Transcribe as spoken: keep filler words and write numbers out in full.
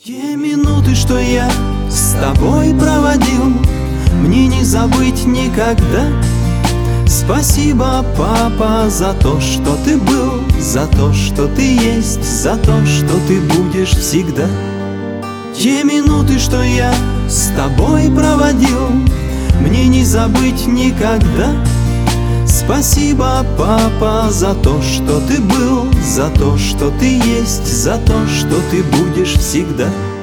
Те минуты, что я с тобой проводил, мне не забыть никогда. Спасибо, папа, за то, что ты был, за то, что ты есть, за то, что ты будешь всегда. Те минуты, что я с тобой проводил, мне не забыть никогда. Спасибо, папа, за то, что ты был, за то, что ты есть, за то, что ты будешь всегда.